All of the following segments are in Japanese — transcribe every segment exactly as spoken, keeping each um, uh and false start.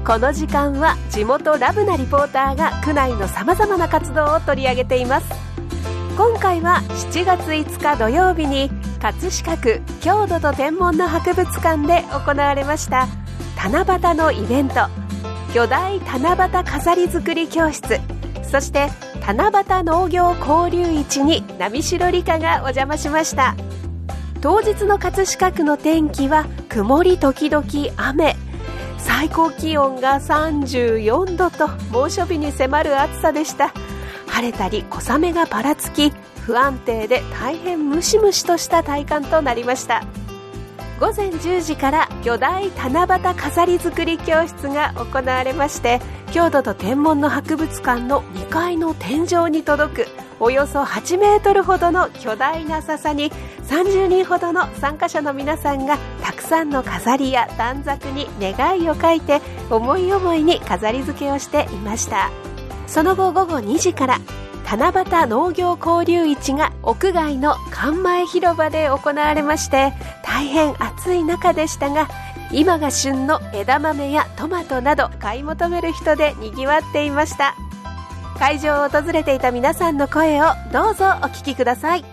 この時間は地元ラブなリポーターが区内のさまざまな活動を取り上げています。今回はしちがついつか土曜日に葛飾区郷土と天文の博物館で行われました七夕のイベント、巨大七夕飾り作り教室、そして七夕農業交流市に波代理香がお邪魔しました。当日の葛飾区の天気は曇り時々雨、最高気温がさんじゅうよんどと猛暑日に迫る暑さでした。晴れたり小雨がばらつき、不安定で大変ムシムシとした体感となりました。ごぜんじゅうじから巨大七夕飾り作り教室が行われまして、郷土と天文の博物館のにかいの天井に届くおよそはちメートルほどの巨大な笹にさんじゅうにんほどの参加者の皆さんがたくさんの飾りや短冊に願いを書いて思い思いに飾り付けをしていました。その後午後にじから七夕農業交流市が屋外の関前広場で行われまして、大変暑い中でしたが、今が旬の枝豆やトマトなど買い求める人でにぎわっていました。会場を訪れていた皆さんの声をどうぞお聞きください。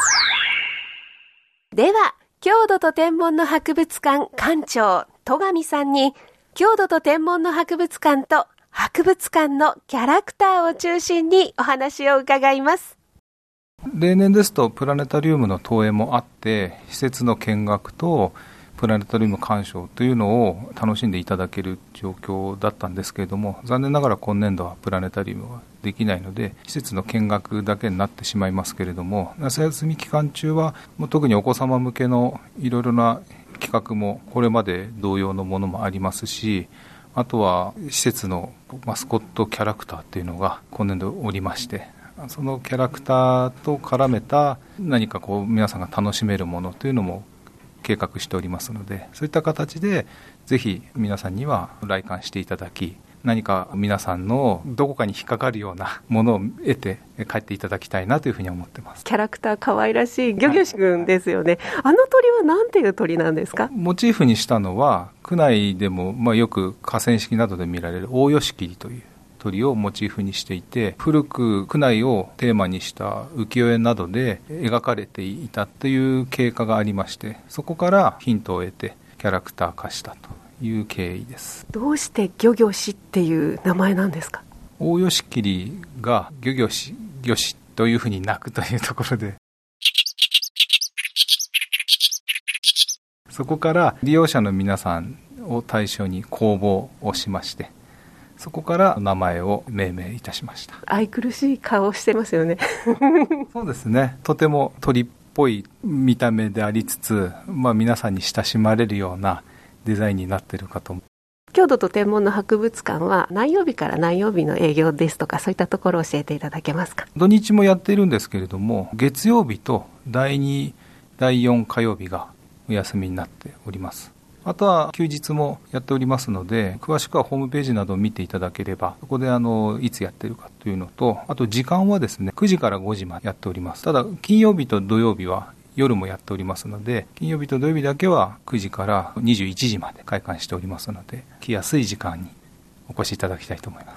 では、郷土と天文の博物館館長戸上さんに、郷土と天文の博物館と博物館のキャラクターを中心にお話を伺います。 例年ですとプラネタリウムの投影もあって、施設の見学とプラネタリウム鑑賞というのを楽しんでいただける状況だったんですけれども、残念ながら今年度はプラネタリウムはできないので、施設の見学だけになってしまいますけれども、夏休み期間中はもう特にお子様向けのいろいろな企画もこれまで同様のものもありますし、あとは施設のマスコットキャラクターというのが今年度おりまして、そのキャラクターと絡めた何かこう皆さんが楽しめるものというのも計画しておりますので、そういった形でぜひ皆さんには来館していただき、何か皆さんのどこかに引っかかるようなものを得て帰っていただきたいなというふうに思ってます。 キャラクター可愛らしいギョギョシ君ですよね、はい、あの鳥は何ていう鳥なんですか？ モチーフにしたのは区内でもまあよく河川敷などで見られるオオヨシキリという鳥をモチーフにしていて、古く区内をテーマにした浮世絵などで描かれていたという経過がありまして、そこからヒントを得てキャラクター化したという経緯です。 どうしてギョギョシっていう名前なんですか？ オオヨシキリがギョギョシギョシというふうに鳴くというところで、そこから利用者の皆さんを対象に公募をしまして、そこから名前を命名いたしました。 愛くるしい顔をしてますよねそうですね、とても鳥っぽい見た目でありつつ、まあ、皆さんに親しまれるようなデザインになっているかと思います。 郷土と天文の博物館は何曜日から何曜日の営業ですとか、そういったところを教えていただけますか？ 土日もやっているんですけれども、月曜日とだいに、だいよん火曜日がお休みになっております。あとは休日もやっておりますので、詳しくはホームページなどを見ていただければ、そこであのいつやってるかというのと、あと時間はですね、くじからごじまでやっております。ただ金曜日と土曜日は夜もやっておりますので、金曜日と土曜日だけはくじからにじゅういちじまで開館しておりますので、来やすい時間にお越しいただきたいと思います。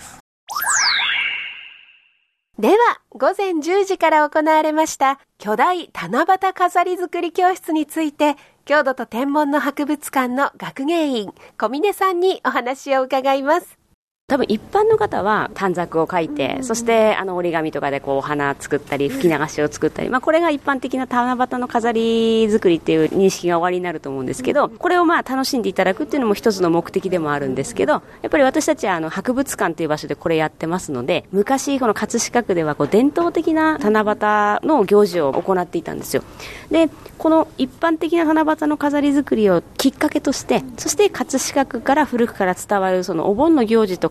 では、ごぜんじゅうじから行われました巨大七夕飾り作り教室について、郷土と天文の博物館の学芸員小峰さんにお話を伺います。 多分一般の方は短冊を書いて、うん、そしてあの折り紙とかでこうお花作ったり吹き流しを作ったり、まあ、これが一般的な七夕の飾り作りっていう認識が終わりになると思うんですけど、これをまあ楽しんでいただくっていうのも一つの目的でもあるんですけど、やっぱり私たちはあの博物館っていう場所でこれやってますので、昔この葛飾区ではこう伝統的な七夕の行事を行っていたんですよ。でこの一般的な七夕の飾り作りをきっかけとして、そして葛飾区から古くから伝わるそのお盆の行事と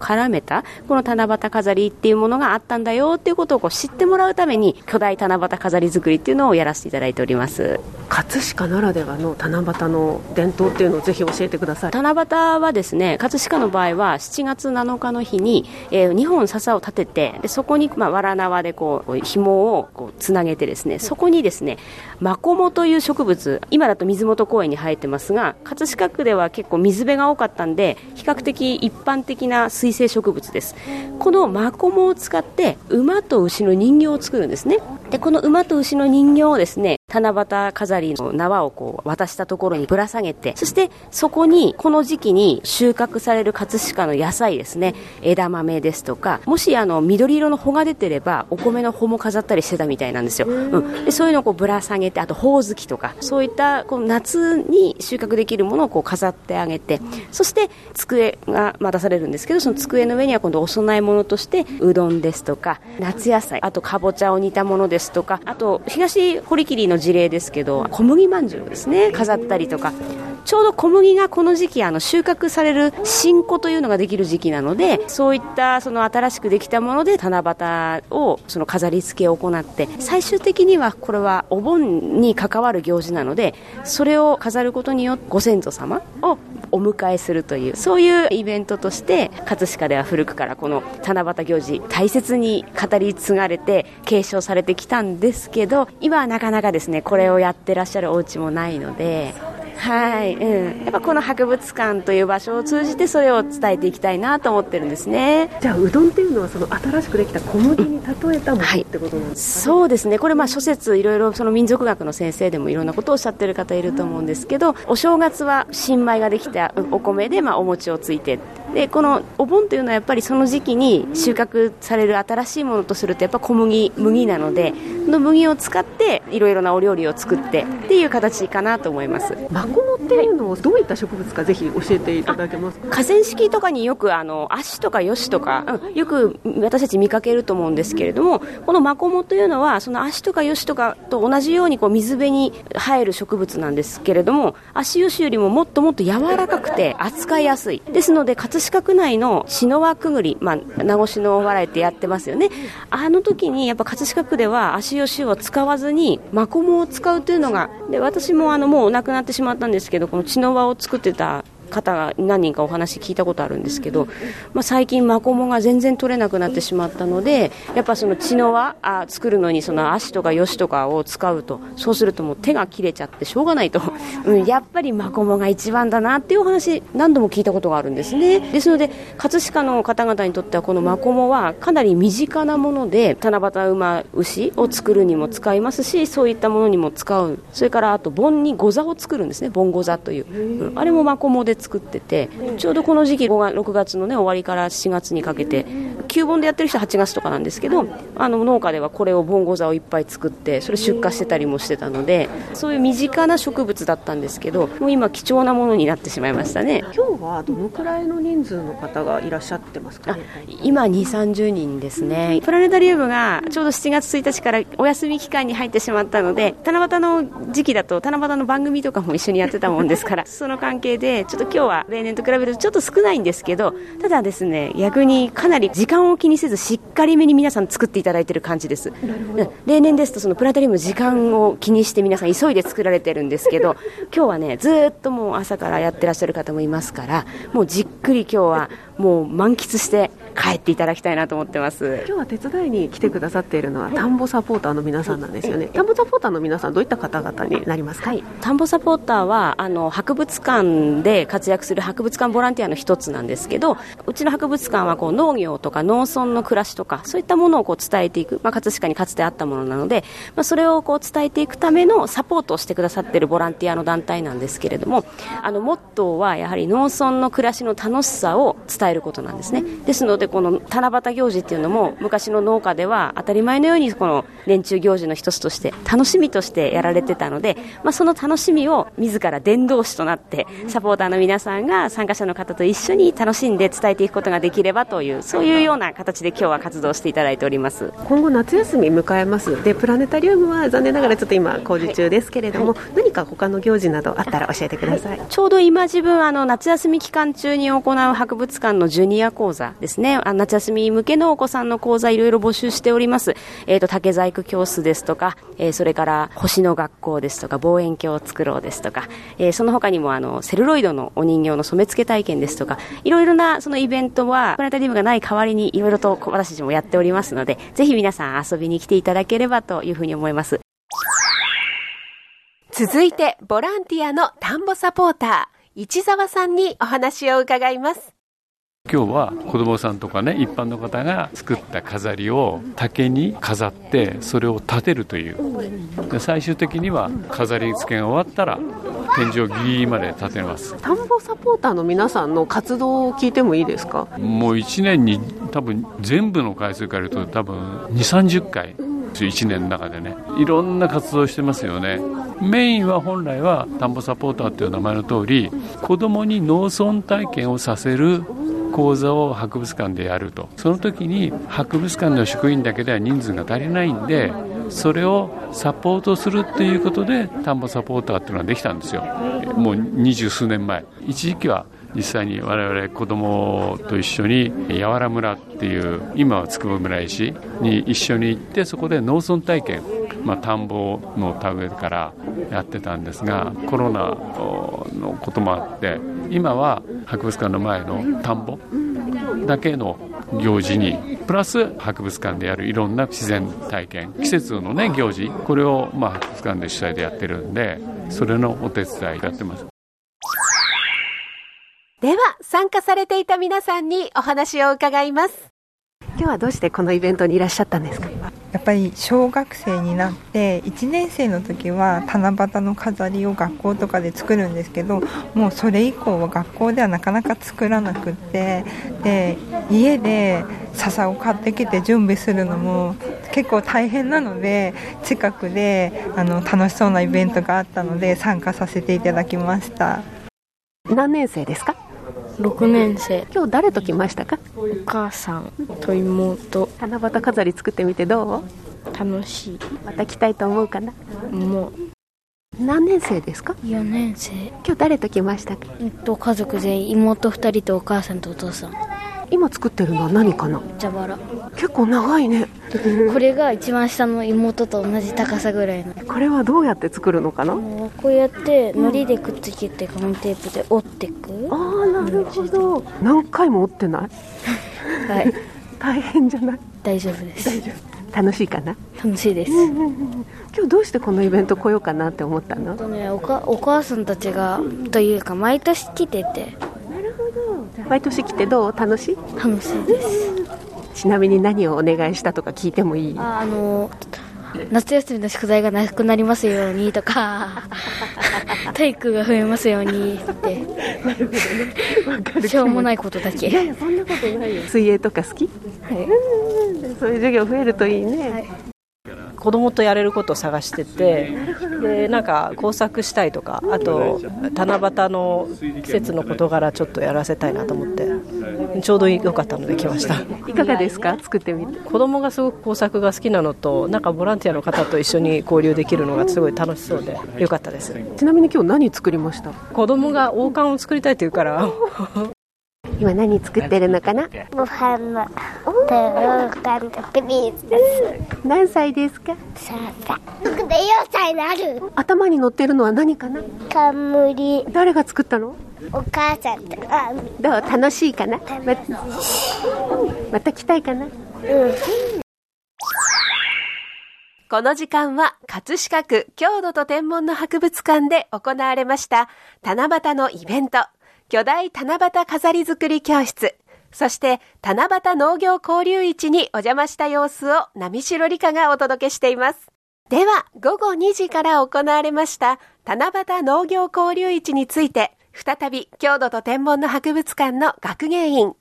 絡めたこの七夕飾りっていうものがあったんだよっていうことをこう知ってもらうために巨大七夕飾り作りっていうのをやらせていただいております。 葛飾ならではの七夕の伝統っていうのをぜひ教えてください。 七夕はですね、葛飾の場合はしちがつなのかの日に、えー、にほん笹を立てて、でそこに、まあ、わら縄でこう紐をこうつなげてですね、そこにですねマコモという植物、今だと水元公園に生えてますが、葛飾区では結構水辺が多かったんで比較的一般的な水生植物です。このマコモを使って馬と牛の人形を作るんですね。でこの馬と牛の人形をですね、七夕飾りの縄をこう渡したところにぶら下げて、そしてそこにこの時期に収穫される葛飾の野菜ですね、枝豆ですとか、もしあの緑色の穂が出てればお米の穂も飾ったりしてたみたいなんですよ、うん、でそういうのをこうぶら下げて、あとほおずきとかそういったこう夏に収穫できるものをこう飾ってあげて、そして机がまあ出されるんですけど、その机の上には今度お供え物としてうどんですとか夏野菜、あとかぼちゃを煮たものですとか、あと東堀切の事例ですけど小麦まんじゅうですね飾ったりとか、ちょうど小麦がこの時期あの収穫される新子というのができる時期なので、そういったその新しくできたもので七夕をその飾り付けを行って、最終的にはこれはお盆に関わる行事なので、それを飾ることによってご先祖様をお迎えするという、そういうイベントとして葛飾では古くからこの七夕行事大切に語り継がれて継承されてきたんですけど、今はなかなかですねこれをやってらっしゃるお家もないので、はい、うん、やっぱこの博物館という場所を通じてそれを伝えていきたいなと思ってるんですね。 じゃあうどんっていうのはその新しくできた小麦に例えたものってことなんですか、ね、 はい、そうですね。これまあ諸説いろいろその民族学の先生でもいろんなことをおっしゃってる方いると思うんですけど、お正月は新米ができたお米でまあお餅をついて、でこのお盆というのはやっぱりその時期に収穫される新しいものとするとやっぱ小麦麦なので、その麦を使っていろいろなお料理を作ってっていう形かなと思います。 マコモっていうのをどういった植物かぜひ教えていただけますか。 河川敷とかによくあのアシとかヨシとか、うん、よく私たち見かけると思うんですけれども、このマコモというのはそのアシとかヨシとかと同じようにこう水辺に生える植物なんですけれども、アシヨシよりももっともっと柔らかくて扱いやすいですので、葛飾区内の篠輪くぐり、まあ、名護市の笑いってやってますよね。あの時にやっぱ葛飾区ではアシヨシを使わずにマコモを使うというのが、で私もあのもう亡くなってしまったんですけど、この茅の輪を作ってた方が何人かお話聞いたことあるんですけど、まあ、最近マコモが全然取れなくなってしまったので、やっぱその茅の輪あ作るのにその足とかヨシとかを使うと、そうするともう手が切れちゃってしょうがないと、うん、やっぱりマコモが一番だなっていうお話何度も聞いたことがあるんですね。ですので葛飾の方々にとってはこのマコモはかなり身近なもので、七夕馬牛を作るにも使いますし、そういったものにも使う。それからあと盆に御座を作るんですね。盆御座という、うん、あれもマコモで作ってて、ちょうどこの時期ごがつろくがつの、ね、終わりからしがつにかけて、旧盆でやってる人ははちがつとかなんですけど、あの農家ではこれを盆御座をいっぱい作ってそれ出荷してたりもしてたので、そういう身近な植物だったんですけど、もう今貴重なものになってしまいましたね。 今日はどのくらいの人数の方がいらっしゃってますかね。 今にじゅう、さんじゅうにんですね。プラネタリウムがちょうどしちがつついたちからお休み期間に入ってしまったので、七夕の時期だと七夕の番組とかも一緒にやってたもんですからその関係でちょっと今日は例年と比べるとちょっと少ないんですけど、ただですね、逆にかなり時間を気にせずしっかりめに皆さん作っていただいている感じです。例年ですとそのプラネタリウム時間を気にして皆さん急いで作られてるんですけど、今日はねずっともう朝からやってらっしゃる方もいますから、もうじっくり今日はもう満喫して帰っていただきたいなと思ってます。 今日は手伝いに来てくださっているのは田んぼサポーターの皆さんなんですよね。田んぼサポーターの皆さんどういった方々になりますか。 はい、田んぼサポーターはあの博物館で活躍する博物館ボランティアの一つなんですけど、うちの博物館はこう農業とか農村の暮らしとかそういったものをこう伝えていく、まあ、葛飾にかつてあったものなので、まあ、それをこう伝えていくためのサポートをしてくださっているボランティアの団体なんですけれども、あのモットーはやはり農村の暮らしの楽しさを伝えることなんですね。ですのででこの七夕行事っていうのも昔の農家では当たり前のようにこの年中行事の一つとして楽しみとしてやられてたので、まあ、その楽しみを自ら伝道師となってサポーターの皆さんが参加者の方と一緒に楽しんで伝えていくことができればという、そういうような形で今日は活動していただいております。 今後夏休み迎えますで、プラネタリウムは残念ながらちょっと今工事中ですけれども、はいはい、何か他の行事などあったら教えてください。 ちょうど今自分あの夏休み期間中に行う博物館のジュニア講座ですね、あの夏休み向けのお子さんの講座いろいろ募集しております。えーと竹細工教室ですとか、えー、それから星の学校ですとか望遠鏡を作ろうですとか、えー、その他にもあのセルロイドのお人形の染め付け体験ですとか、いろいろなそのイベントはプラネタリウムがない代わりにいろいろと私たちもやっておりますので、ぜひ皆さん遊びに来ていただければというふうに思います。 続いてボランティアの田んぼサポーター市澤さんにお話を伺います。 今日は子どもさんとかね、一般の方が作った飾りを竹に飾ってそれを立てるという。で最終的には飾り付けが終わったら天井ギリギリまで立てます。 田んぼサポーターの皆さんの活動を聞いてもいいですか？ もういちねんに多分全部の回数から言うと多分にじゅう、さんじゅっかいいちねんの中でね、いろんな活動をしてますよね。メインは本来は田んぼサポーターという名前の通り、子どもに農村体験をさせる講座を博物館でやると。その時に博物館の職員だけでは人数が足りないんで、それをサポートするっていうことで田んぼサポーターっていうのができたんですよ。もう二十数年前。一時期は実際に我々子どもと一緒にやわら村っていう今はつくば村石に一緒に行って、そこで農村体験、まあ、田んぼの田植えからやってたんですが、コロナのこともあって今は博物館の前の田んぼだけの行事にプラス博物館でやるいろんな自然体験、季節のね行事、これをまあ博物館で主催でやってるんで、それのお手伝いやってます。 では参加されていた皆さんにお話を伺います。今日はどうしてこのイベントにいらっしゃったんですか？ やっぱり小学生になっていちねん生の時は七夕の飾りを学校とかで作るんですけど、もうそれ以降は学校ではなかなか作らなくって、で家で笹を買ってきて準備するのも結構大変なので、近くであの楽しそうなイベントがあったので参加させていただきました。 何年生ですか？ ろくねん生。 今日誰と来ましたか？ お母さんと妹。 七夕飾り作ってみてどう？ 楽しい。 また来たいと思うかな？ もう。 何年生ですか？ よねん生。 今日誰と来ましたか？ えっと家族全員、妹ふたりとお母さんとお父さん。 今作ってるのは何かな？ 蛇腹。 結構長いね。 これが一番下の妹と同じ高さぐらいの。 これはどうやって作るのかな？ こうやって糊でくっつけてガムテープで折っていく。 ああ、なるほど。何回も折ってない？ はい。 大変じゃない？ 大丈夫です。 大丈夫。楽しいかな？ 楽しいです。 うんうんうん、今日どうしてこのイベント来ようかなって思ったの？ とね、おか、お母さんたちがというか毎年来てて。 なるほど。毎年来てどう？楽しい？ 楽しいです。 ちなみに何をお願いしたとか聞いてもいい？ あ、あの夏休みの宿題がなくなりますようにとか体育が増えますようにってなるほどね。わかる。 しょうもないことだけ。 いやいや、そんなことないよ。水泳とか好き？ はい。 うん、そういう授業増えるといいね。はい。 子供とやれることを探してて、でなんか工作したいとか、あと七夕の季節の事柄ちょっとやらせたいなと思ってちょうど良かったので来ました。 いかがですか？作ってみて。 子供がすごく工作が好きなのと、なんかボランティアの方と一緒に交流できるのがすごい楽しそうで良かったです。 ちなみに今日何作りました？ 子供が王冠を作りたいって言うから今何作ってるのかな？ ご飯のと王冠とプリンスです。 何歳ですか？ さんさい。僕でよんさいになる。 頭に乗ってるのは何かな？ 冠。 誰が作ったの？ お母さんとか。 どう？楽しいかな？ま, また来たいかな？うん。 この時間は葛飾区郷土と天文の博物館で行われました七夕のイベント、巨大七夕飾り作り教室、そして七夕農業交流市にお邪魔した様子を波代理香がお届けしています。ではごごにじから行われました七夕農業交流市について、再び郷土と天文の博物館の学芸員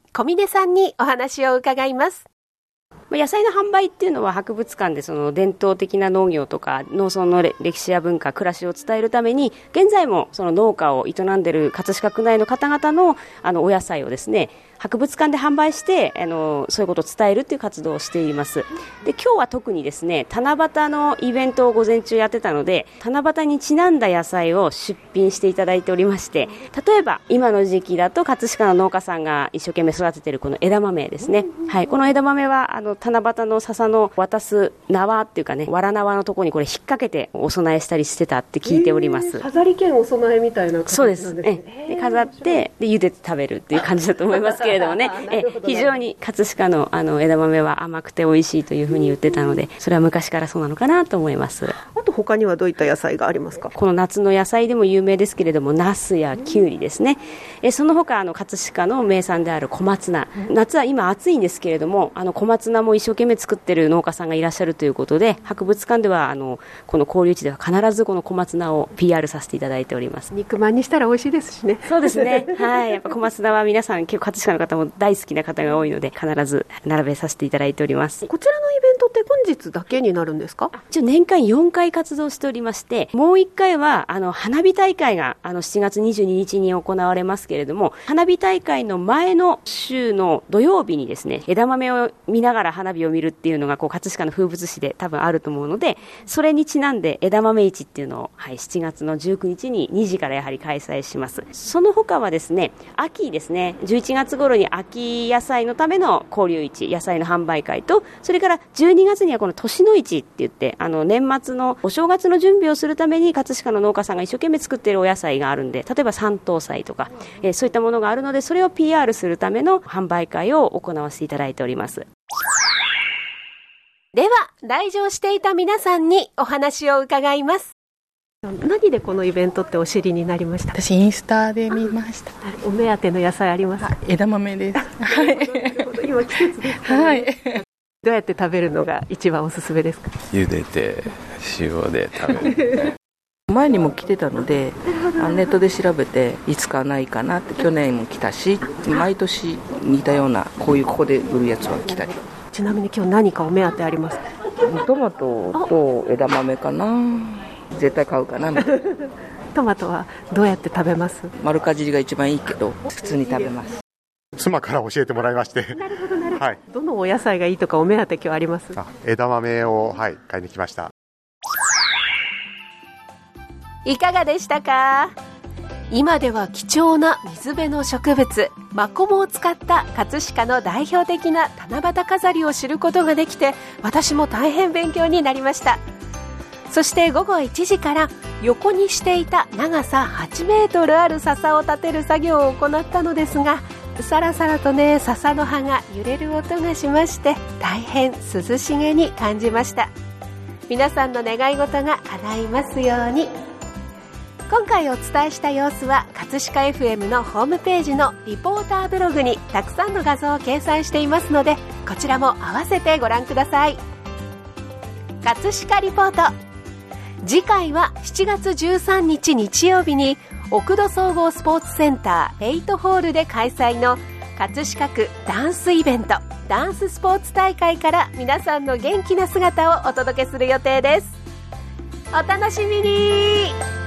小峰さんにお話を伺います。 野菜の販売っていうのは博物館でその伝統的な農業とか農村の歴史や文化、暮らしを伝えるために現在もその農家を営んでいる葛飾区内の方々のあのお野菜をですね博物館で販売してあのそういうことを伝えるという活動をしています。で今日は特にですね七夕のイベントを午前中やってたので七夕にちなんだ野菜を出品していただいておりまして、例えば今の時期だと葛飾の農家さんが一生懸命育てているこの枝豆ですね、はい、この枝豆はあの七夕の笹の渡す縄っていうかねわら縄のところにこれ引っ掛けてお供えしたりしてたって聞いております。 飾り兼お供えみたいな形なんですね。 そうです。えで飾ってで茹でて食べるっていう感じだと思いますけれどもねえ非常に葛飾 の, あの枝豆は甘くて美味しいというふうに言ってたので、それは昔からそうなのかなと思います。 あと他にはどういった野菜がありますか？ この夏の野菜でも有名ですけれどもナスやキュウリですね。えその他あの葛飾の名産である小松菜、夏は今暑いんですけれどもあの小松菜も一生懸命作っている農家さんがいらっしゃるということで博物館ではあのこの交流地では必ずこの小松菜を ピーアール させていただいております。 肉まんにしたら美味しいですしね。 そうですね、はい、やっぱ小松菜は皆さん結構葛飾の方も大好きな方が多いので必ず並べさせていただいております。 こちらのイベントって本日だけになるんですか？ 一応年間よんかい活動しておりまして、もういっかいはあの花火大会があのしちがつにじゅうににちに行われますけれども、花火大会の前の週の土曜日にですね枝豆を見ながら花火を見るっていうのがこう葛飾の風物詩で多分あると思うので、それにちなんで枝豆市っていうのを、はい、しちがつのじゅうくにちににじからやはり開催します。その他はですね秋ですねじゅういちがつ頃に秋野菜のための交流市野菜の販売会と、それからじゅうにがつにはこの年の市って言ってあの年末のお正月の準備をするために葛飾の農家さんが一生懸命作っているお野菜があるんで、例えば山東菜とか、えー、そういったものがあるのでそれを ピーアール するための販売会を行わせていただいております。 では来場していた皆さんにお話を伺います。何でこのイベントってお知りになりました？ 私インスタで見ました。 お目当ての野菜ありますか？ 枝豆です。はい。 今季節ですかね。はい。どうやって食べるのが一番おすすめですか？ 茹でて塩で食べる。 前にも来てたのでネットで調べていつかないかなって、去年も来たし毎年似たようなこういうここで売るやつは来たり。 ちなみに今日何かお目当てありますか？ トマトと枝豆かな、絶対買うかな。 トマトはどうやって食べます？ 丸かじりが一番いいけど普通に食べます。 妻から教えてもらいまして。 なるほどなるほど、はい、どのお野菜がいいとかお目当て今日あります？ あ、枝豆を、はい、買いに来ました。 いかがでしたか？今では貴重な水辺の植物マコモを使った葛飾の代表的な七夕飾りを知ることができて、私も大変勉強になりました。そして午後いちじから横にしていた長さはちメートルある笹を立てる作業を行ったのですが、さらさらとね笹の葉が揺れる音がしまして大変涼しげに感じました。皆さんの願い事が叶いますように。今回お伝えした様子は葛飾 エフエム のホームページのリポーターブログにたくさんの画像を掲載していますので、こちらも合わせてご覧ください。葛飾リポート、次回はしちがつじゅうさんにち日曜日に奥戸総合スポーツセンターエイトホールで開催の葛飾区ダンスイベントダンススポーツ大会から皆さんの元気な姿をお届けする予定です。お楽しみに。